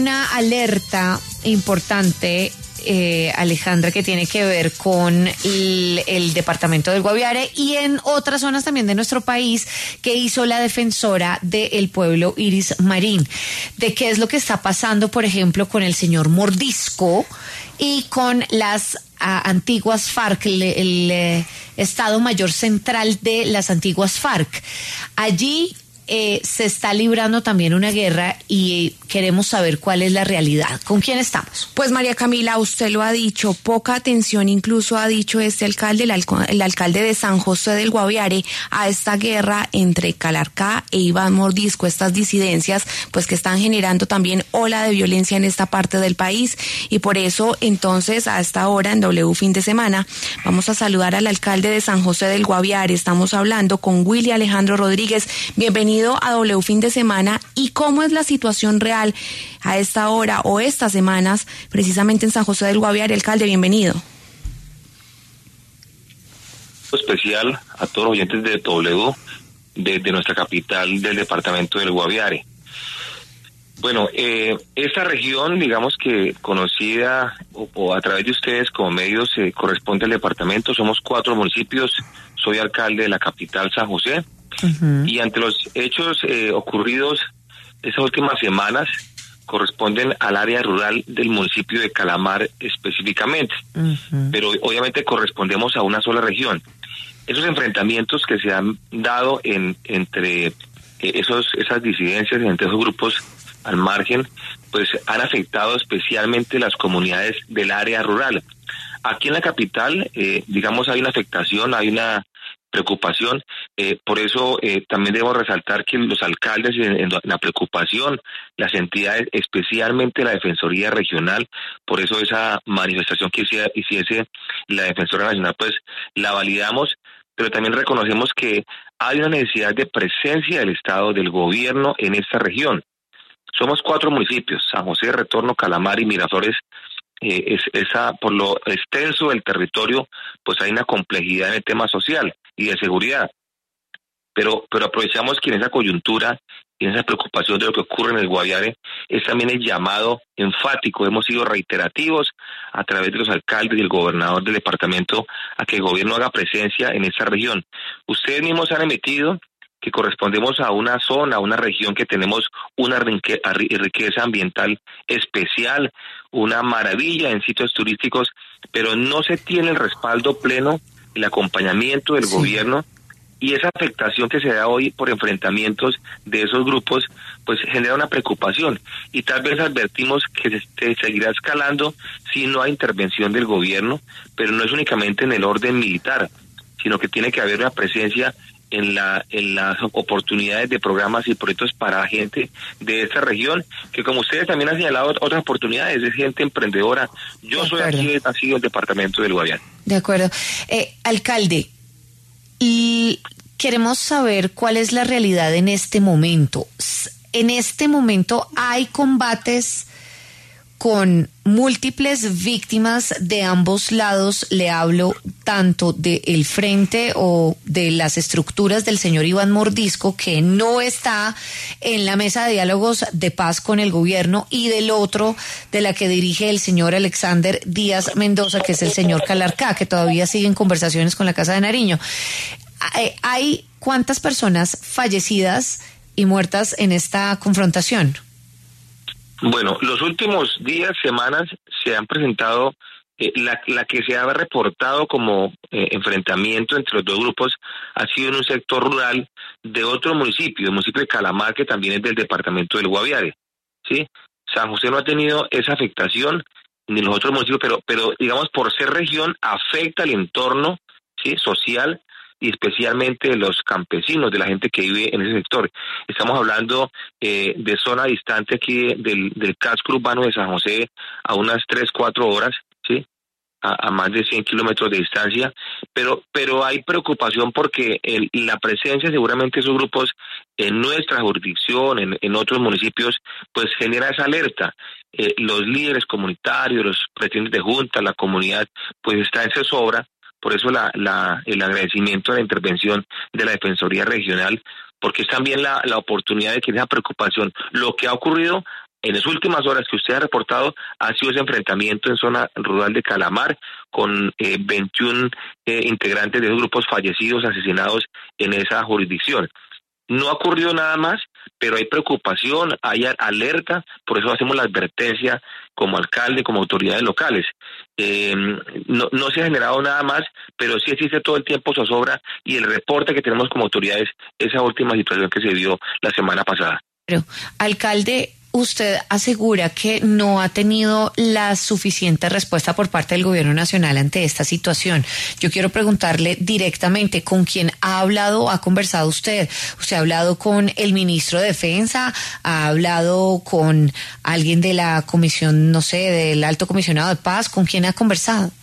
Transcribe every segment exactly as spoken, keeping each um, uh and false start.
Una alerta importante, eh, Alejandra, que tiene que ver con el, el departamento del Guaviare y en otras zonas también de nuestro país, que hizo la defensora del pueblo Iris Marín, de qué es lo que está pasando, por ejemplo, con el señor Mordisco y con las a, antiguas FARC, el, el eh, Estado Mayor Central de las antiguas FARC. Allí Eh, se está librando también una guerra y queremos saber cuál es la realidad. ¿Con quién estamos? Pues María Camila, usted lo ha dicho, poca atención incluso ha dicho este alcalde, el, alco- el alcalde de San José del Guaviare, a esta guerra entre Calarcá e Iván Mordisco, estas disidencias pues que están generando también ola de violencia en esta parte del país, y por eso entonces a esta hora en W Fin de Semana vamos a saludar al alcalde de San José del Guaviare. Estamos hablando con Willy Alejandro Rodríguez. Bienvenido a W Fin de Semana. ¿Y cómo es la situación real a esta hora o estas semanas precisamente en San José del Guaviare? Alcalde, bienvenido. Especial a todos los oyentes de W desde nuestra capital del departamento del Guaviare. Bueno, eh, esta región, digamos que conocida o, o a través de ustedes como medios, eh, corresponde al departamento. Somos cuatro municipios. Soy alcalde de la capital, San José. Uh-huh. Y ante los hechos eh, ocurridos estas últimas semanas, corresponden al área rural del municipio de Calamar específicamente, uh-huh. Pero obviamente correspondemos a una sola región. Esos enfrentamientos que se han dado en entre eh, esos esas disidencias, entre esos grupos al margen, pues han afectado especialmente las comunidades del área rural. Aquí en la capital, eh, digamos, hay una afectación, hay una preocupación, eh, por eso eh, también debo resaltar que los alcaldes en, en la preocupación, las entidades, especialmente la Defensoría Regional, por eso esa manifestación que hiciese, hiciese la Defensora Nacional, pues la validamos, pero también reconocemos que hay una necesidad de presencia del Estado, del gobierno en esta región. Somos cuatro municipios, San José, Retorno, Calamar y Miraflores. Eh, es, esa, por lo extenso del territorio, pues hay una complejidad en el tema social y de seguridad. Pero, pero aprovechamos que en esa coyuntura y en esa preocupación de lo que ocurre en el Guaviare, es también el llamado enfático. Hemos sido reiterativos a través de los alcaldes y el gobernador del departamento a que el gobierno haga presencia en esta región. Ustedes mismos han emitido que correspondemos a una zona, a una región que tenemos una riqueza ambiental especial, una maravilla en sitios turísticos, pero no se tiene el respaldo pleno, el acompañamiento del sí. gobierno, y esa afectación que se da hoy por enfrentamientos de esos grupos, pues genera una preocupación, y tal vez advertimos que se seguirá escalando si no hay intervención del gobierno, pero no es únicamente en el orden militar, sino que tiene que haber una presencia en la en las oportunidades de programas y proyectos para gente de esta región, que como ustedes también han señalado otras oportunidades, es gente emprendedora. Yo soy aquí, ha sido el departamento del Guaviare. De acuerdo. Eh, alcalde, y queremos saber cuál es la realidad en este momento. En este momento hay combates con múltiples víctimas de ambos lados. Le hablo tanto del frente o de las estructuras del señor Iván Mordisco, que no está en la mesa de diálogos de paz con el gobierno, y del otro, de la que dirige el señor Alexander Díaz Mendoza, que es el señor Calarcá, que todavía sigue en conversaciones con la Casa de Nariño. ¿Hay cuántas personas fallecidas y muertas en esta confrontación? Bueno, los últimos días, semanas, se han presentado, eh, la, la que se ha reportado como eh, enfrentamiento entre los dos grupos ha sido en un sector rural de otro municipio, el municipio de Calamar, que también es del departamento del Guaviare, ¿sí? San José no ha tenido esa afectación, ni los otros municipios, pero, pero digamos, por ser región, afecta el entorno, ¿sí?, social, y especialmente de los campesinos, de la gente que vive en ese sector. Estamos hablando eh, de zona distante aquí del, del casco urbano de San José a unas tres, cuatro horas, ¿sí?, a, a más de cien kilómetros de distancia, pero pero hay preocupación porque el, la presencia seguramente de esos grupos en nuestra jurisdicción, en, en otros municipios, pues genera esa alerta. Eh, los líderes comunitarios, los presidentes de junta, la comunidad, pues está en zozobra. Por eso la, la, el agradecimiento a la intervención de la Defensoría Regional, porque es también la, la oportunidad de que esa preocupación, lo que ha ocurrido, en las últimas horas que usted ha reportado ha sido ese enfrentamiento en zona rural de Calamar con eh, veintiún eh, integrantes de los grupos fallecidos, asesinados en esa jurisdicción. No ha ocurrido nada más, pero hay preocupación, hay alerta, por eso hacemos la advertencia como alcalde, como autoridades locales. Eh, no, no se ha generado nada más, pero sí existe todo el tiempo zozobra y el reporte que tenemos como autoridades, esa última situación que se dio la semana pasada. Pero, alcalde, usted asegura que no ha tenido la suficiente respuesta por parte del gobierno nacional ante esta situación. Yo quiero preguntarle directamente con quién ha hablado o ha conversado usted. ¿Usted ha hablado con el ministro de Defensa? ¿Ha hablado con alguien de la comisión, no sé, del Alto Comisionado de Paz? ¿Con quién ha conversado?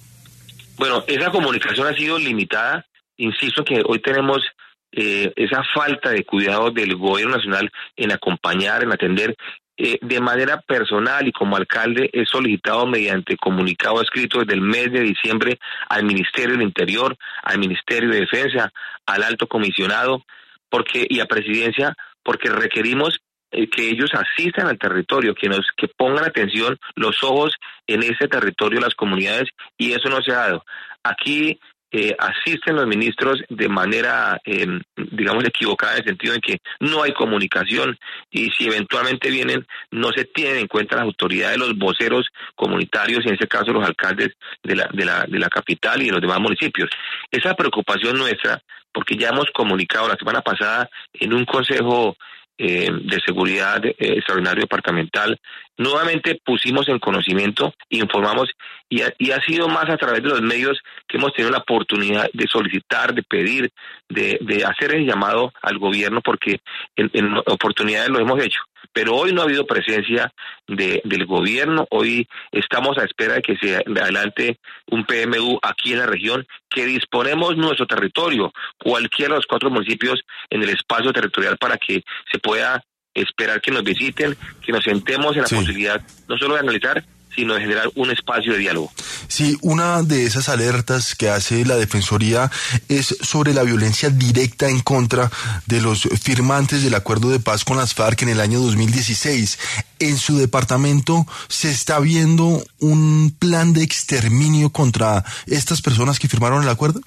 Bueno, esa comunicación ha sido limitada. Insisto que hoy tenemos Eh, esa falta de cuidado del gobierno nacional en acompañar, en atender. Eh, de manera personal y como alcalde he solicitado mediante comunicado escrito desde el mes de diciembre al Ministerio del Interior, al Ministerio de Defensa, al Alto Comisionado porque y a Presidencia, porque requerimos eh, que ellos asistan al territorio, que nos que pongan atención, los ojos en ese territorio, las comunidades, y eso no se ha dado. Aquí Eh, asisten los ministros de manera, eh, digamos, equivocada, en el sentido de que no hay comunicación y si eventualmente vienen, no se tienen en cuenta las autoridades, los voceros comunitarios, y en ese caso los alcaldes de la, de la, de la capital y de los demás municipios. Esa preocupación nuestra, porque ya hemos comunicado la semana pasada en un consejo Eh, de seguridad eh, extraordinario departamental, nuevamente pusimos en conocimiento, informamos y ha, y ha sido más a través de los medios que hemos tenido la oportunidad de solicitar, de pedir, de, de hacer el llamado al gobierno, porque en, en oportunidades lo hemos hecho. Pero hoy no ha habido presencia de, del gobierno. Hoy estamos a espera de que se adelante un P M U aquí en la región, que disponemos nuestro territorio, cualquiera de los cuatro municipios en el espacio territorial, para que se pueda esperar que nos visiten, que nos sentemos en la sí. posibilidad no solo de analizar, sino de generar un espacio de diálogo. Sí, una de esas alertas que hace la Defensoría es sobre la violencia directa en contra de los firmantes del acuerdo de paz con las FARC en el año dos mil dieciséis. ¿En su departamento se está viendo un plan de exterminio contra estas personas que firmaron el acuerdo?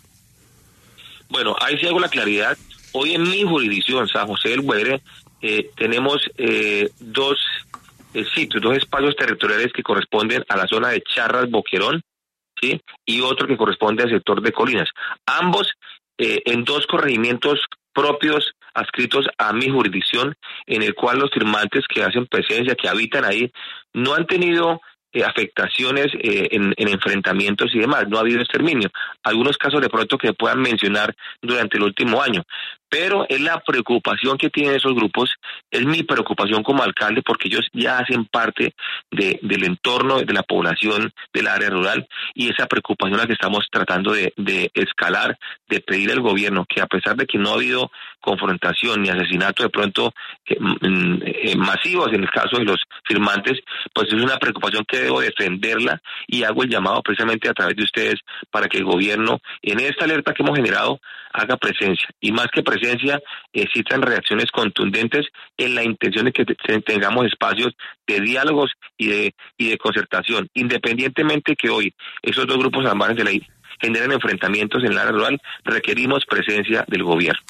Bueno, ahí sí hago la claridad. Hoy en mi jurisdicción, San José del Guaviare, eh, tenemos eh, dos Eh, sitios, dos espacios territoriales que corresponden a la zona de Charras, Boquerón, ¿sí? Y otro que corresponde al sector de Colinas. Ambos eh, en dos corregimientos propios adscritos a mi jurisdicción, en el cual los firmantes que hacen presencia, que habitan ahí, no han tenido eh, afectaciones eh, en, en enfrentamientos y demás. No ha habido exterminio. Algunos casos de pronto que puedan mencionar durante el último año. Pero es la preocupación que tienen esos grupos, es mi preocupación como alcalde, porque ellos ya hacen parte de, del entorno, de la población del área rural, y esa preocupación la que estamos tratando de, de escalar, de pedir al gobierno que, a pesar de que no ha habido confrontación ni asesinato de pronto eh, eh, masivos en el caso de los firmantes, pues es una preocupación que debo defenderla, y hago el llamado precisamente a través de ustedes para que el gobierno, en esta alerta que hemos generado, haga presencia, y más que presencia, existan reacciones contundentes en la intención de que te, tengamos espacios de diálogos y de y de concertación, independientemente que hoy esos dos grupos al margen de la ley generen enfrentamientos en el área rural. Requerimos presencia del gobierno.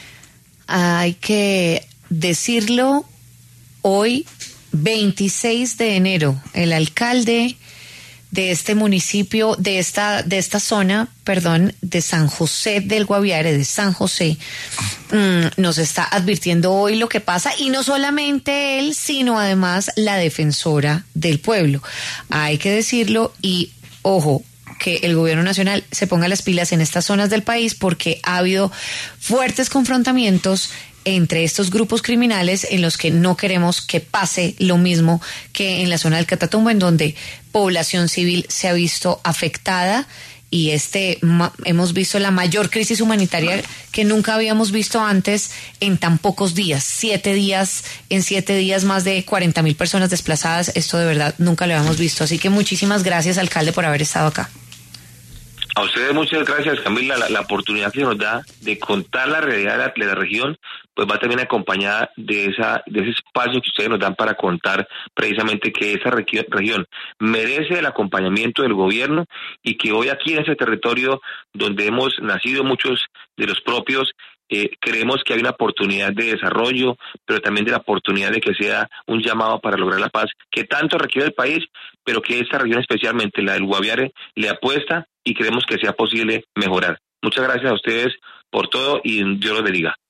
Hay que decirlo, hoy veintiséis de enero, el alcalde de este municipio, de esta de esta zona, perdón, de San José del Guaviare, de San José, mmm, nos está advirtiendo hoy lo que pasa, y no solamente él, sino además la defensora del pueblo. Hay que decirlo, y ojo, que el gobierno nacional se ponga las pilas en estas zonas del país, porque ha habido fuertes confrontamientos entre estos grupos criminales, en los que no queremos que pase lo mismo que en la zona del Catatumbo, en donde población civil se ha visto afectada, y este ma, hemos visto la mayor crisis humanitaria que nunca habíamos visto antes en tan pocos días. Siete días, en siete días más de cuarenta mil personas desplazadas. Esto de verdad nunca lo habíamos visto. Así que muchísimas gracias, alcalde, por haber estado acá. A ustedes muchas gracias, Camila. La, la oportunidad que nos da de contar la realidad de la, de la región, pues va también acompañada de esa de ese espacio que ustedes nos dan para contar precisamente que esa región, región merece el acompañamiento del gobierno y que hoy aquí en ese territorio donde hemos nacido muchos de los propios, Eh, creemos que hay una oportunidad de desarrollo, pero también de la oportunidad de que sea un llamado para lograr la paz que tanto requiere el país, pero que esta región, especialmente la del Guaviare, le apuesta y creemos que sea posible mejorar. Muchas gracias a ustedes por todo y Dios los bendiga.